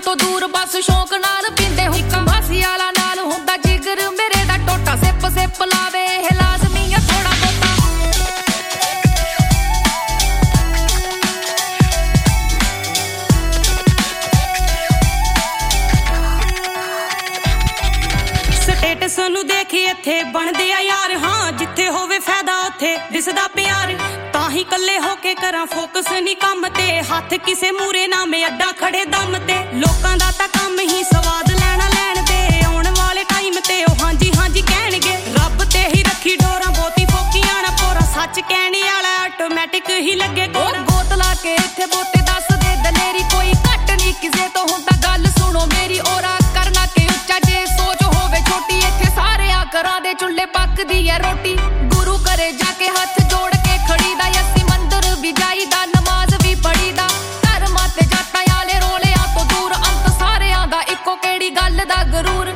ਤੋਂ ਦੂਰ ਬਸ ਸ਼ੌਕ ਨਾਲ ਪੀਂਦੇ ਹੋ ਇੱਕ ਮਾਸੀ ਵਾਲਾ ਨਾਲ ਹੁੰਦਾ ਜਿਗਰ ਮੇਰੇ ਦਾ ਟੋਟਾ ਸਿਪ ਸਿਪ ਲਾਵੇ ਇਹ ਲਾਜ਼ਮੀ ਆ ਥੋੜਾ ਬਹੁਤਾ ਸਟੇਟਸ ਨੂੰ ਦੇਖੀ ਇੱਥੇ ਬਣਦੇ ਆ ਯਾਰ ਹਾਂ ਜਿੱਥੇ ਹੋਵੇ ਫਾਇਦਾ ਉੱਥੇ ਦਿਸਦਾ ਪਿਆਰ ਤਾਂ ਹੀ ਕੱਲੇ ਹੋ ਕੇ ਕਰਾਂ ਫੋਕਸ ਨਹੀਂ ਕੰਮ ਤੇ ਹੱਥ ਕਿਸੇ ਮੂਰੇ ਨਾ ਮੈਂ ਅੱਡਾ ਖੜੇ ਦਮ ਤੇ ਲੋਕਾਂ ਦਾ ਤਾਂ ਕੰਮ ਹੀ ਸਵਾਦ ਲੈਣਾ ਲੈਣ ਤੇ ਆਉਣ ਵਾਲੇ ਟਾਈਮ ਤੇ ਉਹ ਹਾਂਜੀ ਹਾਂਜੀ ਕਹਿਣਗੇ ਰੱਬ ਤੇ ਹੀ ਰੱਖੀ ਡੋਰਾਂ ਬਹੁਤੀ ਫੋਕੀਆਂ ਨਾ ਪੋਰਾ ਸੱਚ ਕਹਿਣੇ ਵਾਲਾ ਆਟੋਮੈਟਿਕ ਹੀ ਲੱਗੇ ਗੋਤ ਲਾ ਕੇ ਇੱਥੇ ਬੋਤੇ ਦੱਸ ਦੇ ਦਲੇਰੀ ਕੋਈ ਘੱਟ ਨਹੀਂ ਕਿਸੇ ਤੋਂ ਹੁੰਦਾ ਗੱਲ ਸੁਣੋ ਮੇਰੀ ਔਰਾ ਕਰਨਾ ਕਿ ਉੱਚਾ ਜੇ ਸੋਚ ਹੋਵੇ ਛੋਟੀ ਇੱਥੇ ਸਾਰਿਆਂ ਘਰਾਂ ਦੇ ਚੁੱਲ੍ਹੇ ਪੱਕਦੀ ਐ ਰੋਟੀ ਗੁਰੂ ਘਰੇ ਜਾ ਕੇ ਹੱਥ ਜੋੜ ਕੇ ਖੜੀ ਦਾ ਅਸੀਂ ਮੰਦਰ ਵੀ ਜਾਈਦਾ ਨਮਾਜ਼ ਵੀ ਪੜੀਦਾ ਧਰਮਾਂ ਤੇ ਜਾਤਾਂ ਵਾਲੇ ਰੋਲਿਆਂ ਤੋਂ ਦੂਰ ਅੰਤ ਸਾਰਿਆਂ ਦਾ ਇੱਕੋ ਕਿਹੜੀ ਗੱਲ ਦਾ ਗਰੂਰ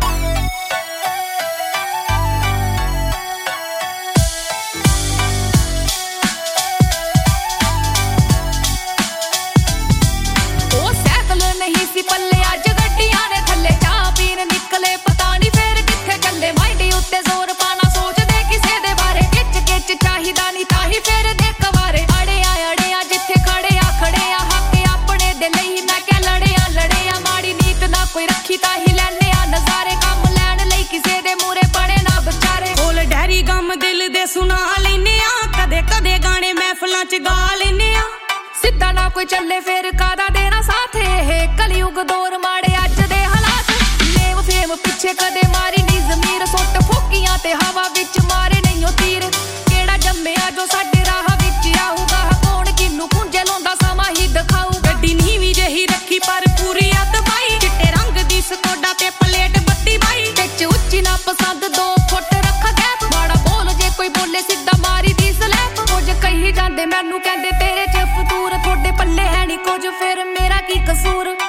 ਉਹ ਸਾਈਕਲ ਨਹੀਂ ਸੀ ਪੱਲੇ ਅੱਜ ਗੱਡੀਆਂ ਨੇ ਥੱਲੇ ਚਾਹ ਪੀਣ ਨਿਕਲੇ ਪਤਾ ਨਹੀਂ ਫੇਰ ਕਿੱਥੇ ਚੱਲੇ ਮਾਈਂਡ ਉੱਤੇ ਜ਼ੋਰ ਪਾਣਾ ਸੋਚਦੇ ਕਿਸੇ ਦੇ ਬਾਰੇ ਕਿਚ ਚਾਹੀਦਾ ਨਹੀਂ ਤਾਂ ਹੀ ਫੇਰ ਦੇ ਕਵਾਰੇ ਅੜਿਆ ਜਿੱਥੇ ਖੜੇ ਆ ਹੱਕ ਆਪਣੇ ਦੇ ਲਈ ਮੈਂ ਕਿਹਾ ਲੜਿਆ ਮਾੜੀ ਨੀਤ ਨਾ ਕੋਈ ਰੱਖੀ ਤਾਂ ਹੀ ਲੈਣੇ ਆ ਨਜ਼ਾਰੇ ਕੰਮ ਲੈਣ ਲਈ ਕਿਸੇ ਦੇ ਮੂਰੇ ਪੜੇ ਨਾ ਵਿਚਾਰੇ ਕੋਲ ਡੈਰੀ ਗਮ ਦਿਲ ਦੇ ਸੁਣਾ ਲੈਨੇ ਆ ਕਦੇ ਗਾਣੇ ਮਹਿਫਲਾਂ ਚ ਗਾ ਲੈਨੇ ਆ ਸਿੱਧਾ ਨਾ ਕੋਈ ਚੱਲੇ ਫੇਰ ਕਾਦਾ ਦੇਣਾ ਸਾਥ ਇਹ ਕਲਯੁਗ ਦੌਰ ਮਾੜੇ ਅੱਜ ਦੇ ਹਾਲਾਤ ਨੇਮ ਫੇਮ ਪਿੱਛੇ ਕਦੇ ਮਾਰੀ ਨਹੀਂ ਜ਼ਮੀਰ ਸੁੱਟ ਫੋਕੀਆਂ ਤੇ ਹਵਾ ਵਿੱਚ ਮਾਰੇ ਨਹੀਂ ਉਹ ਤੀਰ ਕਿਹੜਾ ਜੰਮਿਆ ਜੋ ਸਾਡੇ ਰਾਹ ਵਿੱਚ ਆਊਗਾ ਕੌਣ ਕਿਨੂੰ ਪੁੰਜੇ ਲਾਉਂਦਾ ਸਮਾਂ ਹੀ ਦਿਖਾਊ ਗੱਡੀ ਨੀਵੀਂ ਜਿਹੀ ਰੱਖੀ ਪਰ ਪੂਰੀ ਅੱਤ ਬਾਈ ਚਿੱਟੇ ਰੰਗ ਦੀ ਸਕੋਡਾ ਤੇ ਪਲੇਟ ਬੱਤੀ ਬਾਈ ਵਿੱਚ ਉੱਚੀ ਨਾ ਪਸੰਦ 2 ਫੁੱਟ ਰੱਖਾ ਗੈਪ ਮਾੜਾ ਬੋਲ ਜੇ ਕੋਈ ਬੋਲੇ ਸਿੱਧਾ ਮਾਰੀ ਦੀ ਸਲੈਪ ਕੁਝ ਕਹੀ ਜਾਂਦੇ ਮੈਨੂੰ ਕਹਿੰਦੇ ਤੇਰੇ ਚ ਫਤੂਰ ਤੁਹਾਡੇ ਪੱਲੇ ਹੈ ਨਹੀਂ ਕੁਝ ਫਿਰ ਮੇਰਾ ਕੀ ਕਸੂਰ